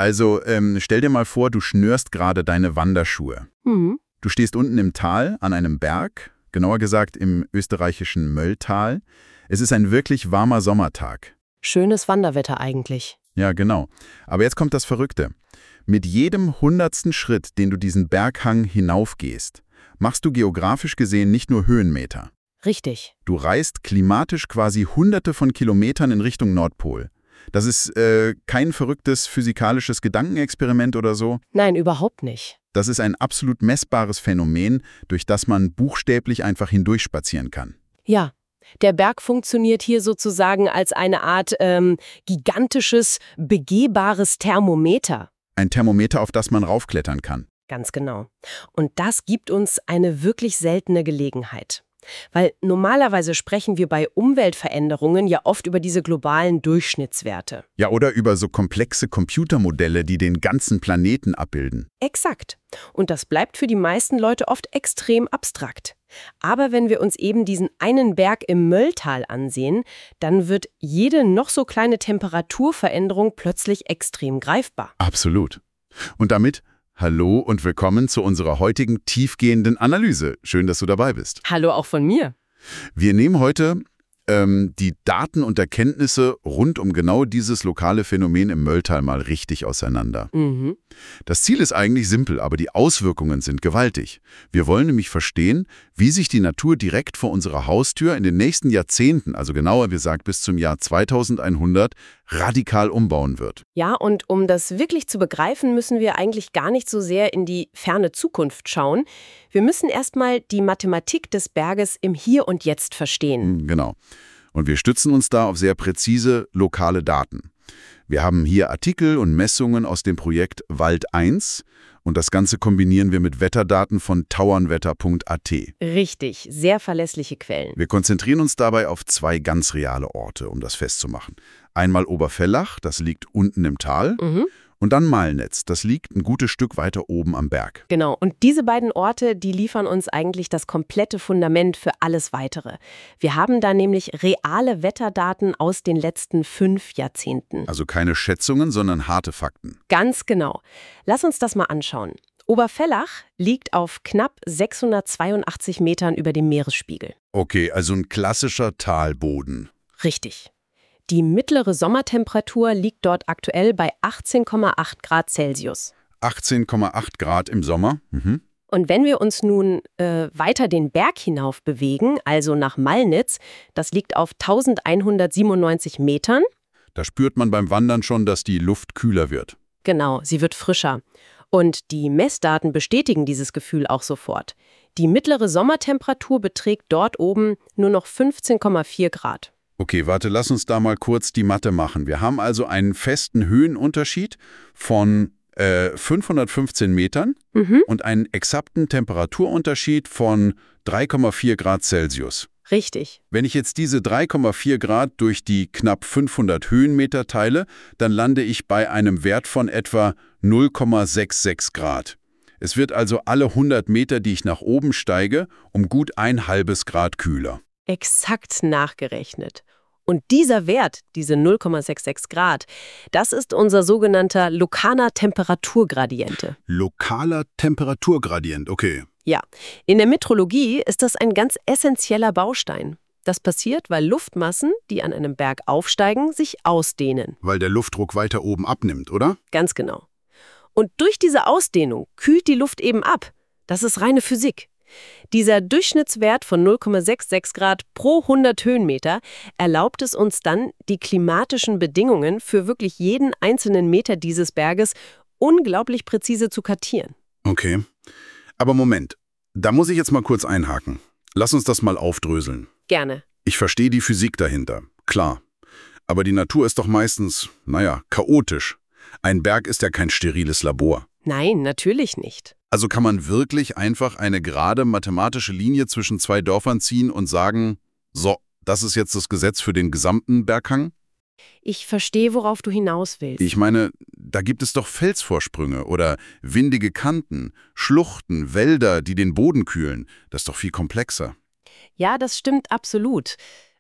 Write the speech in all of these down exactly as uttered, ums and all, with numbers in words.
Also ähm, stell dir mal vor, du schnürst gerade deine Wanderschuhe. Mhm. Du stehst unten im Tal an einem Berg, genauer gesagt im österreichischen Mölltal. Es ist ein wirklich warmer Sommertag. Schönes Wanderwetter eigentlich. Ja, genau. Aber jetzt kommt das Verrückte. Mit jedem hundertsten Schritt, den du diesen Berghang hinaufgehst, machst du geografisch gesehen nicht nur Höhenmeter. Richtig. Du reist klimatisch quasi hunderte von Kilometern in Richtung Nordpol. Das ist äh, kein verrücktes physikalisches Gedankenexperiment oder so. Nein, überhaupt nicht. Das ist ein absolut messbares Phänomen, durch das man buchstäblich einfach hindurchspazieren kann. Ja, der Berg funktioniert hier sozusagen als eine Art ähm, gigantisches, begehbares Thermometer. Ein Thermometer, auf das man raufklettern kann. Ganz genau. Und das gibt uns eine wirklich seltene Gelegenheit. Weil normalerweise sprechen wir bei Umweltveränderungen ja oft über diese globalen Durchschnittswerte. Ja, oder über so komplexe Computermodelle, die den ganzen Planeten abbilden. Exakt. Und das bleibt für die meisten Leute oft extrem abstrakt. Aber wenn wir uns eben diesen einen Berg im Mölltal ansehen, dann wird jede noch so kleine Temperaturveränderung plötzlich extrem greifbar. Absolut. Und damit hallo und willkommen zu unserer heutigen tiefgehenden Analyse. Schön, dass du dabei bist. Hallo auch von mir. Wir nehmen heute ähm, die Daten und Erkenntnisse rund um genau dieses lokale Phänomen im Mölltal mal richtig auseinander. Mhm. Das Ziel ist eigentlich simpel, aber die Auswirkungen sind gewaltig. Wir wollen nämlich verstehen, wie sich die Natur direkt vor unserer Haustür in den nächsten Jahrzehnten, also genauer gesagt bis zum Jahr zweitausendeinhundert, radikal umbauen wird. Ja, und um das wirklich zu begreifen, müssen wir eigentlich gar nicht so sehr in die ferne Zukunft schauen. Wir müssen erstmal die Mathematik des Berges im Hier und Jetzt verstehen. Genau. Und wir stützen uns da auf sehr präzise lokale Daten. Wir haben hier Artikel und Messungen aus dem Projekt Wald eins und das Ganze kombinieren wir mit Wetterdaten von tauernwetter punkt a t. Richtig, sehr verlässliche Quellen. Wir konzentrieren uns dabei auf zwei ganz reale Orte, um das festzumachen. Einmal Oberfellach, das liegt unten im Tal, Mhm. und dann Malnetz, das liegt ein gutes Stück weiter oben am Berg. Genau, und diese beiden Orte, die liefern uns eigentlich das komplette Fundament für alles Weitere. Wir haben da nämlich reale Wetterdaten aus den letzten fünf Jahrzehnten. Also keine Schätzungen, sondern harte Fakten. Ganz genau. Lass uns das mal anschauen. Oberfellach liegt auf knapp sechshundertzweiundachtzig Metern über dem Meeresspiegel. Okay, also ein klassischer Talboden. Richtig. Die mittlere Sommertemperatur liegt dort aktuell bei achtzehn Komma acht Grad Celsius. achtzehn Komma acht Grad im Sommer. Mhm. Und wenn wir uns nun äh, weiter den Berg hinauf bewegen, also nach Malnitz, das liegt auf elfhundertsiebenundneunzig Metern. Da spürt man beim Wandern schon, dass die Luft kühler wird. Genau, sie wird frischer. Und die Messdaten bestätigen dieses Gefühl auch sofort. Die mittlere Sommertemperatur beträgt dort oben nur noch fünfzehn Komma vier Grad. Okay, warte, lass uns da mal kurz die Mathe machen. Wir haben also einen festen Höhenunterschied von äh, fünfhundertfünfzehn Metern Mhm. und einen exakten Temperaturunterschied von drei Komma vier Grad Celsius. Richtig. Wenn ich jetzt diese drei Komma vier Grad durch die knapp fünfhundert Höhenmeter teile, dann lande ich bei einem Wert von etwa null Komma sechsundsechzig Grad. Es wird also alle hundert Meter, die ich nach oben steige, um gut ein halbes Grad kühler. Exakt nachgerechnet. Und dieser Wert, diese null Komma sechsundsechzig Grad, das ist unser sogenannter lokaler Temperaturgradiente. Lokaler Temperaturgradient, okay. Ja, in der Metrologie ist das ein ganz essentieller Baustein. Das passiert, weil Luftmassen, die an einem Berg aufsteigen, sich ausdehnen. Weil der Luftdruck weiter oben abnimmt, oder? Ganz genau. Und durch diese Ausdehnung kühlt die Luft eben ab. Das ist reine Physik. Dieser Durchschnittswert von null Komma sechsundsechzig Grad pro hundert Höhenmeter erlaubt es uns dann, die klimatischen Bedingungen für wirklich jeden einzelnen Meter dieses Berges unglaublich präzise zu kartieren. Okay. Aber Moment, da muss ich jetzt mal kurz einhaken. Lass uns das mal aufdröseln. Gerne. Ich verstehe die Physik dahinter, klar. Aber die Natur ist doch meistens, naja, chaotisch. Ein Berg ist ja kein steriles Labor. Nein, natürlich nicht. Also kann man wirklich einfach eine gerade mathematische Linie zwischen zwei Dörfern ziehen und sagen, so, das ist jetzt das Gesetz für den gesamten Berghang? Ich verstehe, worauf du hinaus willst. Ich meine, da gibt es doch Felsvorsprünge oder windige Kanten, Schluchten, Wälder, die den Boden kühlen. Das ist doch viel komplexer. Ja, das stimmt absolut.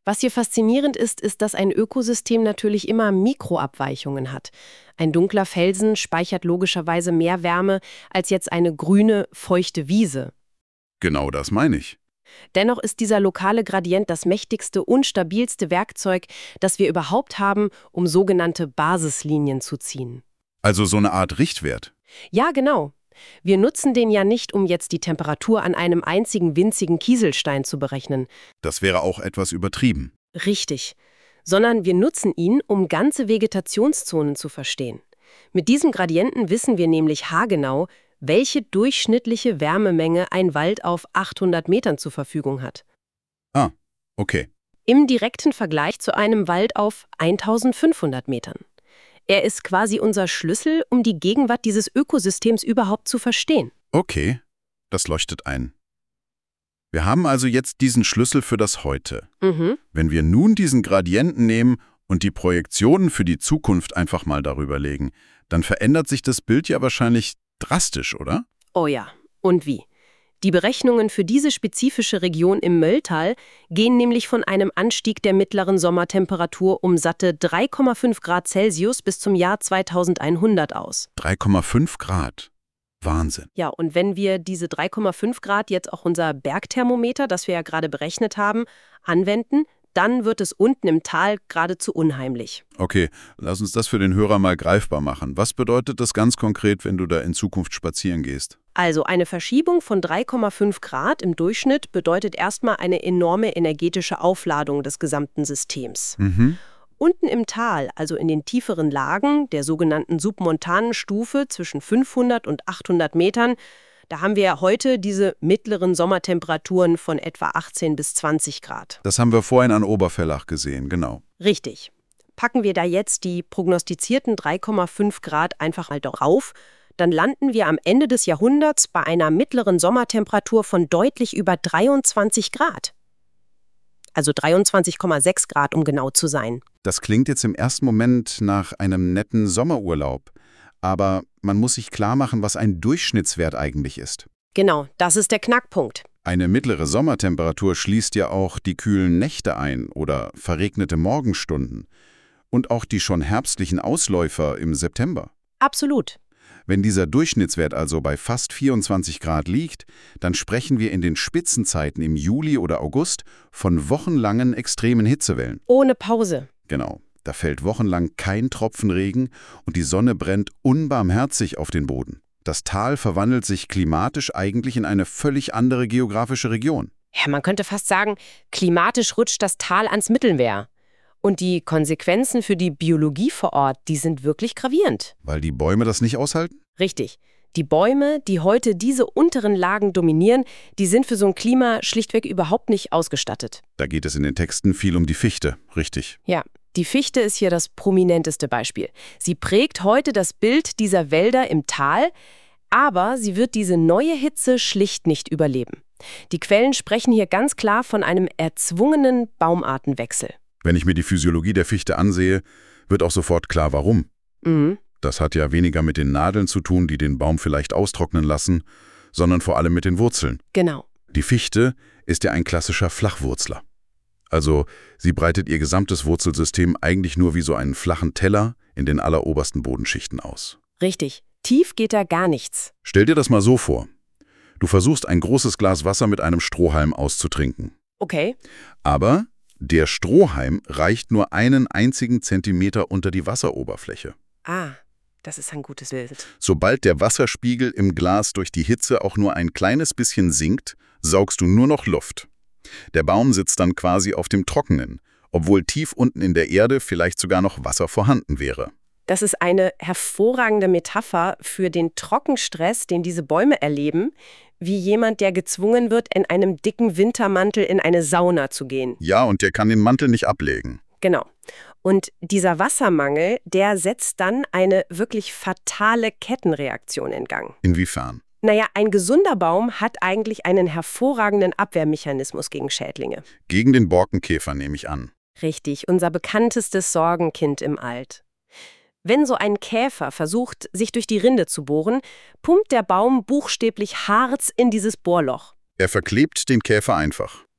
Was hier faszinierend ist, ist, dass ein Ökosystem natürlich immer Mikroabweichungen hat. Ein dunkler Felsen speichert logischerweise mehr Wärme als jetzt eine grüne, feuchte Wiese. Genau das meine ich. Dennoch ist dieser lokale Gradient das mächtigste und stabilste Werkzeug, das wir überhaupt haben, um sogenannte Basislinien zu ziehen. Also so eine Art Richtwert. Ja, genau. Wir nutzen den ja nicht, um jetzt die Temperatur an einem einzigen winzigen Kieselstein zu berechnen. Das wäre auch etwas übertrieben. Richtig. Sondern wir nutzen ihn, um ganze Vegetationszonen zu verstehen. Mit diesem Gradienten wissen wir nämlich haargenau, welche durchschnittliche Wärmemenge ein Wald auf achthundert Metern zur Verfügung hat. Ah, okay. Im direkten Vergleich zu einem Wald auf eintausendfünfhundert Metern. Er ist quasi unser Schlüssel, um die Gegenwart dieses Ökosystems überhaupt zu verstehen. Okay, das leuchtet ein. Wir haben also jetzt diesen Schlüssel für das Heute. Mhm. Wenn wir nun diesen Gradienten nehmen und die Projektionen für die Zukunft einfach mal darüber legen, dann verändert sich das Bild ja wahrscheinlich drastisch, oder? Oh ja, und wie? Die Berechnungen für diese spezifische Region im Mölltal gehen nämlich von einem Anstieg der mittleren Sommertemperatur um satte drei Komma fünf Grad Celsius bis zum Jahr zweitausendeinhundert aus. drei Komma fünf Grad. Wahnsinn. Ja, und wenn wir diese drei Komma fünf Grad jetzt auch unser Bergthermometer, das wir ja gerade berechnet haben, anwenden, dann wird es unten im Tal geradezu unheimlich. Okay, lass uns das für den Hörer mal greifbar machen. Was bedeutet das ganz konkret, wenn du da in Zukunft spazieren gehst? Also eine Verschiebung von drei Komma fünf Grad im Durchschnitt bedeutet erstmal eine enorme energetische Aufladung des gesamten Systems. Mhm. Unten im Tal, also in den tieferen Lagen der sogenannten submontanen Stufe zwischen fünfhundert und achthundert Metern, da haben wir ja heute diese mittleren Sommertemperaturen von etwa achtzehn bis zwanzig Grad. Das haben wir vorhin an Oberfellach gesehen, genau. Richtig. Packen wir da jetzt die prognostizierten drei Komma fünf Grad einfach mal drauf, dann landen wir am Ende des Jahrhunderts bei einer mittleren Sommertemperatur von deutlich über dreiundzwanzig Grad. Also dreiundzwanzig Komma sechs Grad, um genau zu sein. Das klingt jetzt im ersten Moment nach einem netten Sommerurlaub. Aber man muss sich klar machen, was ein Durchschnittswert eigentlich ist. Genau, das ist der Knackpunkt. Eine mittlere Sommertemperatur schließt ja auch die kühlen Nächte ein oder verregnete Morgenstunden. Und auch die schon herbstlichen Ausläufer im September. Absolut. Wenn dieser Durchschnittswert also bei fast vierundzwanzig Grad liegt, dann sprechen wir in den Spitzenzeiten im Juli oder August von wochenlangen extremen Hitzewellen. Ohne Pause. Genau. Da fällt wochenlang kein Tropfen Regen und die Sonne brennt unbarmherzig auf den Boden. Das Tal verwandelt sich klimatisch eigentlich in eine völlig andere geografische Region. Ja, man könnte fast sagen, klimatisch rutscht das Tal ans Mittelmeer. Und die Konsequenzen für die Biologie vor Ort, die sind wirklich gravierend. Weil die Bäume das nicht aushalten? Richtig. Die Bäume, die heute diese unteren Lagen dominieren, die sind für so ein Klima schlichtweg überhaupt nicht ausgestattet. Da geht es in den Texten viel um die Fichte, richtig. Ja. Die Fichte ist hier das prominenteste Beispiel. Sie prägt heute das Bild dieser Wälder im Tal, aber sie wird diese neue Hitze schlicht nicht überleben. Die Quellen sprechen hier ganz klar von einem erzwungenen Baumartenwechsel. Wenn ich mir die Physiologie der Fichte ansehe, wird auch sofort klar, warum. Mhm. Das hat ja weniger mit den Nadeln zu tun, die den Baum vielleicht austrocknen lassen, sondern vor allem mit den Wurzeln. Genau. Die Fichte ist ja ein klassischer Flachwurzler. Also sie breitet ihr gesamtes Wurzelsystem eigentlich nur wie so einen flachen Teller in den allerobersten Bodenschichten aus. Richtig. Tief geht da gar nichts. Stell dir das mal so vor. Du versuchst ein großes Glas Wasser mit einem Strohhalm auszutrinken. Okay. Aber der Strohhalm reicht nur einen einzigen Zentimeter unter die Wasseroberfläche. Ah, das ist ein gutes Bild. Sobald der Wasserspiegel im Glas durch die Hitze auch nur ein kleines bisschen sinkt, saugst du nur noch Luft. Der Baum sitzt dann quasi auf dem Trockenen, obwohl tief unten in der Erde vielleicht sogar noch Wasser vorhanden wäre. Das ist eine hervorragende Metapher für den Trockenstress, den diese Bäume erleben, wie jemand, der gezwungen wird, in einem dicken Wintermantel in eine Sauna zu gehen. Ja, und der kann den Mantel nicht ablegen. Genau. Und dieser Wassermangel, der setzt dann eine wirklich fatale Kettenreaktion in Gang. Inwiefern? Naja, ein gesunder Baum hat eigentlich einen hervorragenden Abwehrmechanismus gegen Schädlinge. Gegen den Borkenkäfer nehme ich an. Richtig, unser bekanntestes Sorgenkind im Alt. Wenn so ein Käfer versucht, sich durch die Rinde zu bohren, pumpt der Baum buchstäblich Harz in dieses Bohrloch. Er verklebt den Käfer einfach.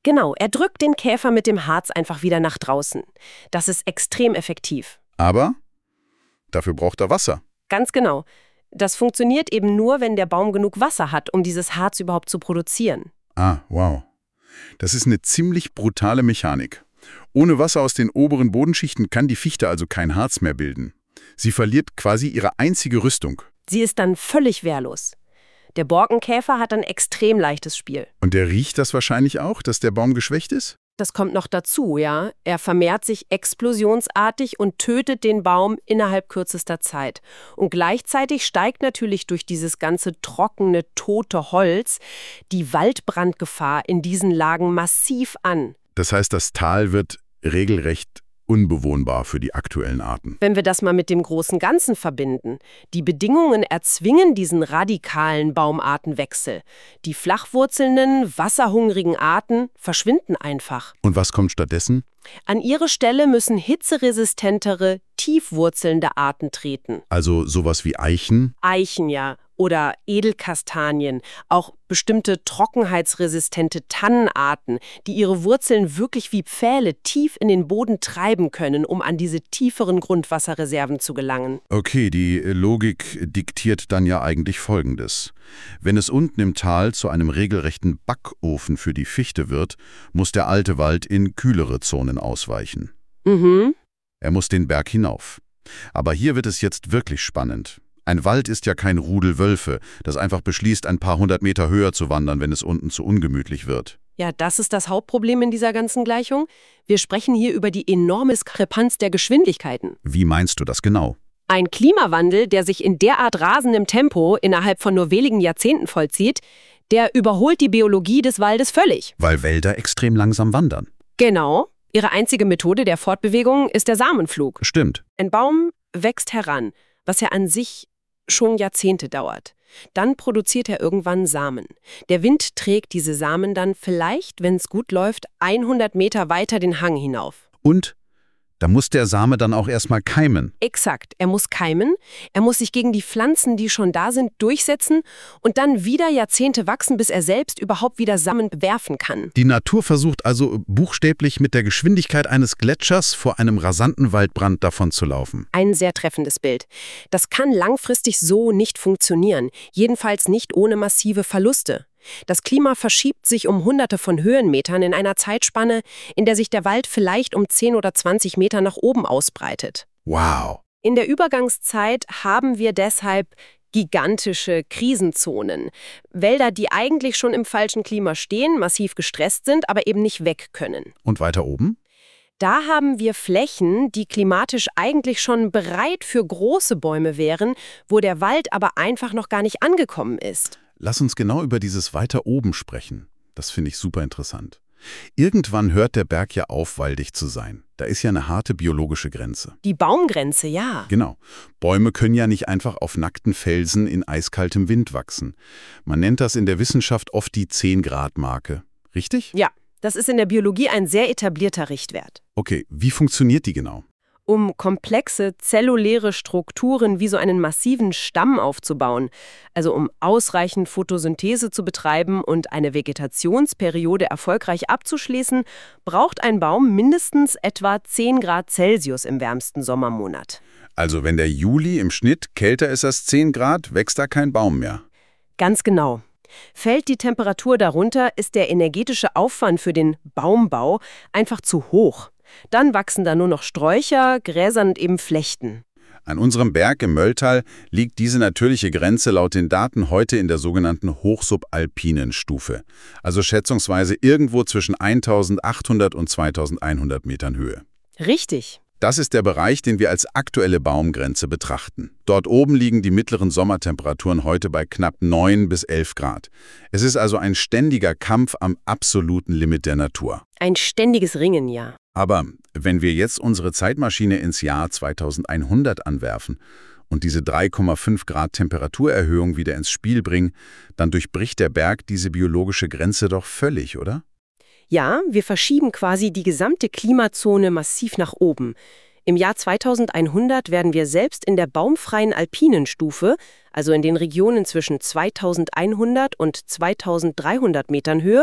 Genau, er drückt den Käfer mit dem Harz einfach wieder nach draußen. Das ist extrem effektiv. Aber dafür braucht er Wasser. Ganz genau. Das funktioniert eben nur, wenn der Baum genug Wasser hat, um dieses Harz überhaupt zu produzieren. Ah, wow. Das ist eine ziemlich brutale Mechanik. Ohne Wasser aus den oberen Bodenschichten kann die Fichte also kein Harz mehr bilden. Sie verliert quasi ihre einzige Rüstung. Sie ist dann völlig wehrlos. Der Borkenkäfer hat ein extrem leichtes Spiel. Und der riecht das wahrscheinlich auch, dass der Baum geschwächt ist? Das kommt noch dazu, ja. Er vermehrt sich explosionsartig und tötet den Baum innerhalb kürzester Zeit. Und gleichzeitig steigt natürlich durch dieses ganze trockene, tote Holz die Waldbrandgefahr in diesen Lagen massiv an. Das heißt, das Tal wird regelrecht unbewohnbar für die aktuellen Arten. Wenn wir das mal mit dem großen Ganzen verbinden. Die Bedingungen erzwingen diesen radikalen Baumartenwechsel. Die flachwurzelnden, wasserhungrigen Arten verschwinden einfach. Und was kommt stattdessen? An ihre Stelle müssen hitzeresistentere, tiefwurzelnde Arten treten. Also sowas wie Eichen? Eichen, ja. Oder Edelkastanien, auch bestimmte trockenheitsresistente Tannenarten, die ihre Wurzeln wirklich wie Pfähle tief in den Boden treiben können, um an diese tieferen Grundwasserreserven zu gelangen. Okay, die Logik diktiert dann ja eigentlich Folgendes. Wenn es unten im Tal zu einem regelrechten Backofen für die Fichte wird, muss der alte Wald in kühlere Zonen ausweichen. Mhm. Er muss den Berg hinauf. Aber hier wird es jetzt wirklich spannend. Ein Wald ist ja kein Rudel Wölfe, das einfach beschließt, ein paar hundert Meter höher zu wandern, wenn es unten zu ungemütlich wird. Ja, das ist das Hauptproblem in dieser ganzen Gleichung. Wir sprechen hier über die enorme Diskrepanz der Geschwindigkeiten. Wie meinst du das genau? Ein Klimawandel, der sich in derart rasendem Tempo innerhalb von nur wenigen Jahrzehnten vollzieht, der überholt die Biologie des Waldes völlig. Weil Wälder extrem langsam wandern. Genau. Ihre einzige Methode der Fortbewegung ist der Samenflug. Stimmt. Ein Baum wächst heran, was ja an sich schon Jahrzehnte dauert. Dann produziert er irgendwann Samen. Der Wind trägt diese Samen dann vielleicht, wenn es gut läuft, hundert Meter weiter den Hang hinauf. Und da muss der Same dann auch erstmal keimen. Exakt. Er muss keimen, er muss sich gegen die Pflanzen, die schon da sind, durchsetzen und dann wieder Jahrzehnte wachsen, bis er selbst überhaupt wieder Samen werfen kann. Die Natur versucht also buchstäblich mit der Geschwindigkeit eines Gletschers vor einem rasanten Waldbrand davonzulaufen. Ein sehr treffendes Bild. Das kann langfristig so nicht funktionieren, jedenfalls nicht ohne massive Verluste. Das Klima verschiebt sich um Hunderte von Höhenmetern in einer Zeitspanne, in der sich der Wald vielleicht um zehn oder zwanzig Meter nach oben ausbreitet. Wow. In der Übergangszeit haben wir deshalb gigantische Krisenzonen. Wälder, die eigentlich schon im falschen Klima stehen, massiv gestresst sind, aber eben nicht weg können. Und weiter oben? Da haben wir Flächen, die klimatisch eigentlich schon bereit für große Bäume wären, wo der Wald aber einfach noch gar nicht angekommen ist. Lass uns genau über dieses weiter oben sprechen. Das finde ich super interessant. Irgendwann hört der Berg ja auf, waldig zu sein. Da ist ja eine harte biologische Grenze. Die Baumgrenze, ja. Genau. Bäume können ja nicht einfach auf nackten Felsen in eiskaltem Wind wachsen. Man nennt das in der Wissenschaft oft die zehn-Grad-Marke. Richtig? Ja, das ist in der Biologie ein sehr etablierter Richtwert. Okay, wie funktioniert die genau? Um komplexe zelluläre Strukturen wie so einen massiven Stamm aufzubauen, also um ausreichend Photosynthese zu betreiben und eine Vegetationsperiode erfolgreich abzuschließen, braucht ein Baum mindestens etwa zehn Grad Celsius im wärmsten Sommermonat. Also wenn der Juli im Schnitt kälter ist als zehn Grad, wächst da kein Baum mehr. Ganz genau. Fällt die Temperatur darunter, ist der energetische Aufwand für den Baumbau einfach zu hoch. Dann wachsen da nur noch Sträucher, Gräser und eben Flechten. An unserem Berg im Mölltal liegt diese natürliche Grenze laut den Daten heute in der sogenannten hochsubalpinen Stufe, also schätzungsweise irgendwo zwischen eintausendachthundert und zweitausendeinhundert Metern Höhe. Richtig. Das ist der Bereich, den wir als aktuelle Baumgrenze betrachten. Dort oben liegen die mittleren Sommertemperaturen heute bei knapp neun bis elf Grad. Es ist also ein ständiger Kampf am absoluten Limit der Natur. Ein ständiges Ringen, ja. Aber wenn wir jetzt unsere Zeitmaschine ins Jahr zweitausendeinhundert anwerfen und diese drei Komma fünf Grad Temperaturerhöhung wieder ins Spiel bringen, dann durchbricht der Berg diese biologische Grenze doch völlig, oder? Ja, wir verschieben quasi die gesamte Klimazone massiv nach oben. Im Jahr zweitausendeinhundert werden wir selbst in der baumfreien alpinen Stufe, also in den Regionen zwischen zweitausendeinhundert und zweitausenddreihundert Metern Höhe,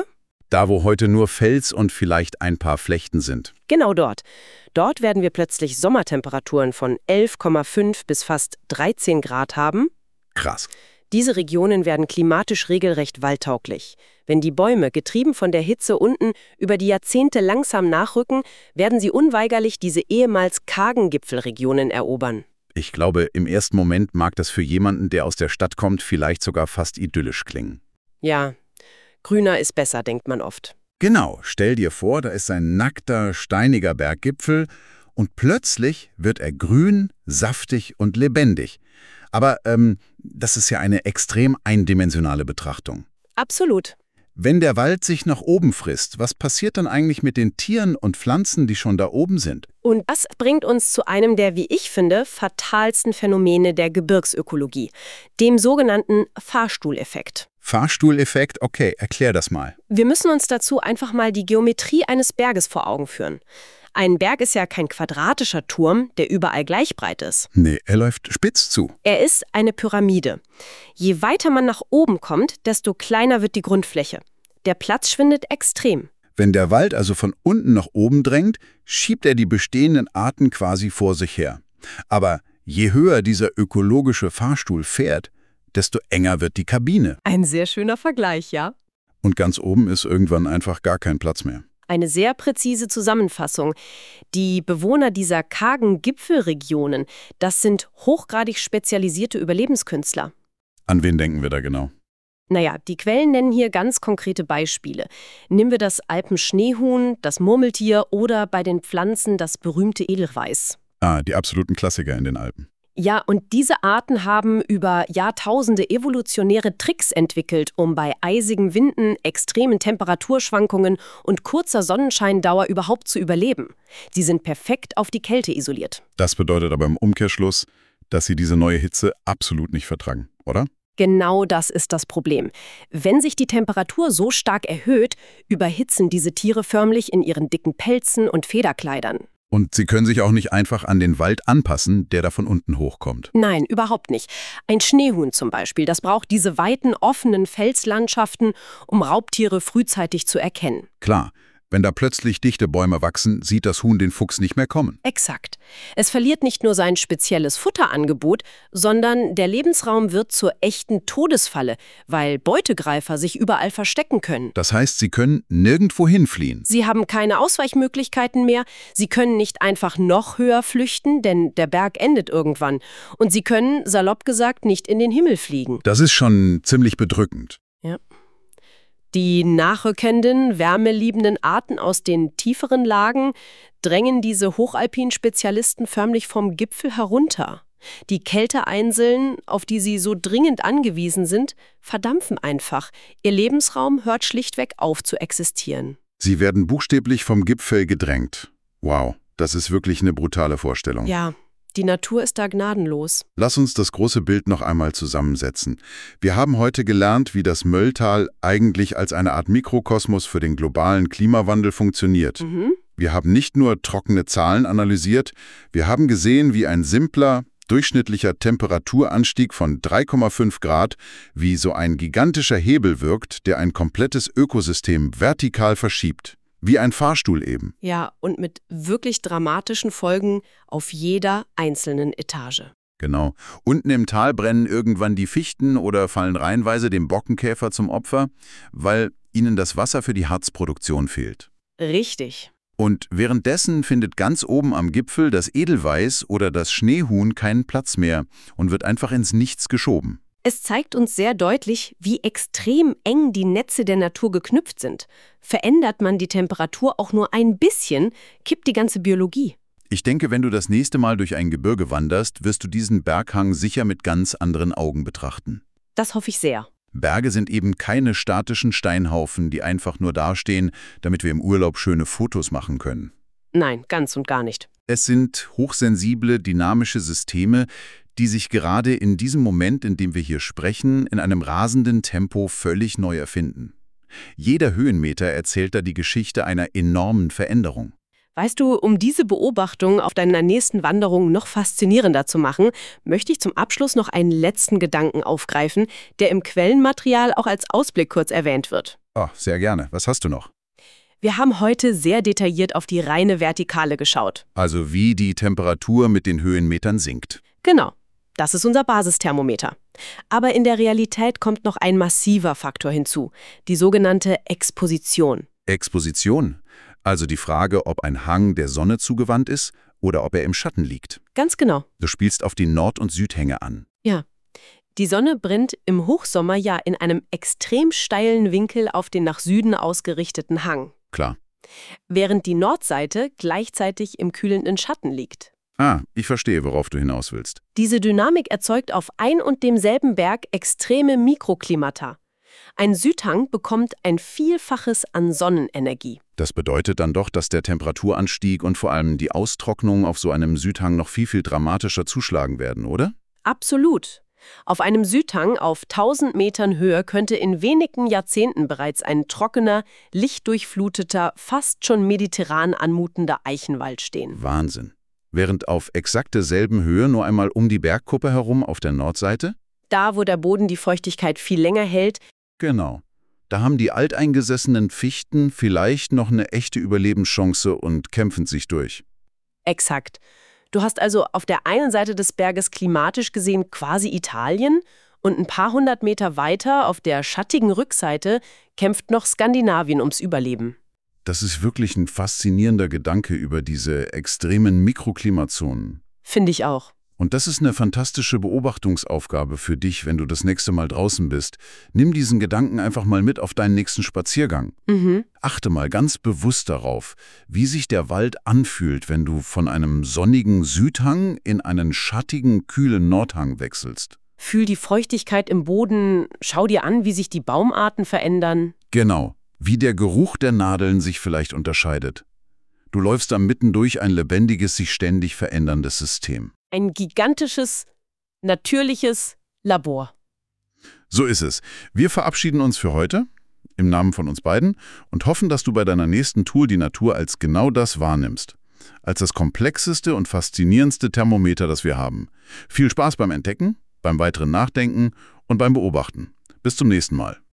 Da, wo heute nur Fels und vielleicht ein paar Flechten sind. Genau dort. Dort werden wir plötzlich Sommertemperaturen von elf Komma fünf bis fast dreizehn Grad haben. Krass. Diese Regionen werden klimatisch regelrecht waldtauglich. Wenn die Bäume, getrieben von der Hitze unten, über die Jahrzehnte langsam nachrücken, werden sie unweigerlich diese ehemals kargen Gipfelregionen erobern. Ich glaube, im ersten Moment mag das für jemanden, der aus der Stadt kommt, vielleicht sogar fast idyllisch klingen. Ja, grüner ist besser, denkt man oft. Genau, stell dir vor, da ist ein nackter, steiniger Berggipfel und plötzlich wird er grün, saftig und lebendig. Aber ähm, das ist ja eine extrem eindimensionale Betrachtung. Absolut. Wenn der Wald sich nach oben frisst, was passiert dann eigentlich mit den Tieren und Pflanzen, die schon da oben sind? Und das bringt uns zu einem der, wie ich finde, fatalsten Phänomene der Gebirgsökologie, dem sogenannten Fahrstuhleffekt. Fahrstuhleffekt? Okay, erklär das mal. Wir müssen uns dazu einfach mal die Geometrie eines Berges vor Augen führen. Ein Berg ist ja kein quadratischer Turm, der überall gleich breit ist. Nee, er läuft spitz zu. Er ist eine Pyramide. Je weiter man nach oben kommt, desto kleiner wird die Grundfläche. Der Platz schwindet extrem. Wenn der Wald also von unten nach oben drängt, schiebt er die bestehenden Arten quasi vor sich her. Aber je höher dieser ökologische Fahrstuhl fährt, desto enger wird die Kabine. Ein sehr schöner Vergleich, ja? Und ganz oben ist irgendwann einfach gar kein Platz mehr. Eine sehr präzise Zusammenfassung. Die Bewohner dieser kargen Gipfelregionen, das sind hochgradig spezialisierte Überlebenskünstler. An wen denken wir da genau? Naja, die Quellen nennen hier ganz konkrete Beispiele. Nehmen wir das Alpenschneehuhn, das Murmeltier oder bei den Pflanzen das berühmte Edelweiß. Ah, die absoluten Klassiker in den Alpen. Ja, und diese Arten haben über Jahrtausende evolutionäre Tricks entwickelt, um bei eisigen Winden, extremen Temperaturschwankungen und kurzer Sonnenscheindauer überhaupt zu überleben. Sie sind perfekt auf die Kälte isoliert. Das bedeutet aber im Umkehrschluss, dass sie diese neue Hitze absolut nicht vertragen, oder? Genau das ist das Problem. Wenn sich die Temperatur so stark erhöht, überhitzen diese Tiere förmlich in ihren dicken Pelzen und Federkleidern. Und sie können sich auch nicht einfach an den Wald anpassen, der da von unten hochkommt. Nein, überhaupt nicht. Ein Schneehuhn zum Beispiel, das braucht diese weiten, offenen Felslandschaften, um Raubtiere frühzeitig zu erkennen. Klar, wenn da plötzlich dichte Bäume wachsen, sieht das Huhn den Fuchs nicht mehr kommen. Exakt. Es verliert nicht nur sein spezielles Futterangebot, sondern der Lebensraum wird zur echten Todesfalle, weil Beutegreifer sich überall verstecken können. Das heißt, sie können nirgendwo hinfliehen. Sie haben keine Ausweichmöglichkeiten mehr, sie können nicht einfach noch höher flüchten, denn der Berg endet irgendwann. Und sie können, salopp gesagt, nicht in den Himmel fliegen. Das ist schon ziemlich bedrückend. Ja. Die nachrückenden, wärmeliebenden Arten aus den tieferen Lagen drängen diese hochalpinen Spezialisten förmlich vom Gipfel herunter. Die Kälteeinseln, auf die sie so dringend angewiesen sind, verdampfen einfach. Ihr Lebensraum hört schlichtweg auf zu existieren. Sie werden buchstäblich vom Gipfel gedrängt. Wow, das ist wirklich eine brutale Vorstellung. Ja. Die Natur ist da gnadenlos. Lass uns das große Bild noch einmal zusammensetzen. Wir haben heute gelernt, wie das Mölltal eigentlich als eine Art Mikrokosmos für den globalen Klimawandel funktioniert. Mhm. Wir haben nicht nur trockene Zahlen analysiert, wir haben gesehen, wie ein simpler, durchschnittlicher Temperaturanstieg von drei Komma fünf Grad wie so ein gigantischer Hebel wirkt, der ein komplettes Ökosystem vertikal verschiebt. Wie ein Fahrstuhl eben. Ja, und mit wirklich dramatischen Folgen auf jeder einzelnen Etage. Genau. Unten im Tal brennen irgendwann die Fichten oder fallen reihenweise dem Borkenkäfer zum Opfer, weil ihnen das Wasser für die Harzproduktion fehlt. Richtig. Und währenddessen findet ganz oben am Gipfel das Edelweiß oder das Schneehuhn keinen Platz mehr und wird einfach ins Nichts geschoben. Es zeigt uns sehr deutlich, wie extrem eng die Netze der Natur geknüpft sind. Verändert man die Temperatur auch nur ein bisschen, kippt die ganze Biologie. Ich denke, wenn du das nächste Mal durch ein Gebirge wanderst, wirst du diesen Berghang sicher mit ganz anderen Augen betrachten. Das hoffe ich sehr. Berge sind eben keine statischen Steinhaufen, die einfach nur dastehen, damit wir im Urlaub schöne Fotos machen können. Nein, ganz und gar nicht. Es sind hochsensible, dynamische Systeme, die sich gerade in diesem Moment, in dem wir hier sprechen, in einem rasenden Tempo völlig neu erfinden. Jeder Höhenmeter erzählt da die Geschichte einer enormen Veränderung. Weißt du, um diese Beobachtung auf deiner nächsten Wanderung noch faszinierender zu machen, möchte ich zum Abschluss noch einen letzten Gedanken aufgreifen, der im Quellenmaterial auch als Ausblick kurz erwähnt wird. Oh, sehr gerne. Was hast du noch? Wir haben heute sehr detailliert auf die reine Vertikale geschaut. Also wie die Temperatur mit den Höhenmetern sinkt. Genau, das ist unser Basisthermometer. Aber in der Realität kommt noch ein massiver Faktor hinzu, die sogenannte Exposition. Exposition? Also die Frage, ob ein Hang der Sonne zugewandt ist oder ob er im Schatten liegt. Ganz genau. Du spielst auf die Nord- und Südhänge an. Ja. Die Sonne brennt im Hochsommer ja in einem extrem steilen Winkel auf den nach Süden ausgerichteten Hang. Klar. Während die Nordseite gleichzeitig im kühlenden Schatten liegt. Ah, ich verstehe, worauf du hinaus willst. Diese Dynamik erzeugt auf ein und demselben Berg extreme Mikroklimata. Ein Südhang bekommt ein Vielfaches an Sonnenenergie. Das bedeutet dann doch, dass der Temperaturanstieg und vor allem die Austrocknung auf so einem Südhang noch viel, viel dramatischer zuschlagen werden, oder? Absolut. Auf einem Südhang auf tausend Metern Höhe könnte in wenigen Jahrzehnten bereits ein trockener, lichtdurchfluteter, fast schon mediterran anmutender Eichenwald stehen. Wahnsinn. Während auf exakte selben Höhe nur einmal um die Bergkuppe herum auf der Nordseite? Da, wo der Boden die Feuchtigkeit viel länger hält. Genau. Da haben die alteingesessenen Fichten vielleicht noch eine echte Überlebenschance und kämpfen sich durch. Exakt. Du hast also auf der einen Seite des Berges klimatisch gesehen quasi Italien und ein paar hundert Meter weiter auf der schattigen Rückseite kämpft noch Skandinavien ums Überleben. Das ist wirklich ein faszinierender Gedanke über diese extremen Mikroklimazonen. Finde ich auch. Und das ist eine fantastische Beobachtungsaufgabe für dich, wenn du das nächste Mal draußen bist. Nimm diesen Gedanken einfach mal mit auf deinen nächsten Spaziergang. Mhm. Achte mal ganz bewusst darauf, wie sich der Wald anfühlt, wenn du von einem sonnigen Südhang in einen schattigen, kühlen Nordhang wechselst. Fühl die Feuchtigkeit im Boden, schau dir an, wie sich die Baumarten verändern. Genau, wie der Geruch der Nadeln sich vielleicht unterscheidet. Du läufst da mittendurch ein lebendiges, sich ständig veränderndes System. Ein gigantisches, natürliches Labor. So ist es. Wir verabschieden uns für heute, im Namen von uns beiden, und hoffen, dass du bei deiner nächsten Tour die Natur als genau das wahrnimmst. Als das komplexeste und faszinierendste Thermometer, das wir haben. Viel Spaß beim Entdecken, beim weiteren Nachdenken und beim Beobachten. Bis zum nächsten Mal.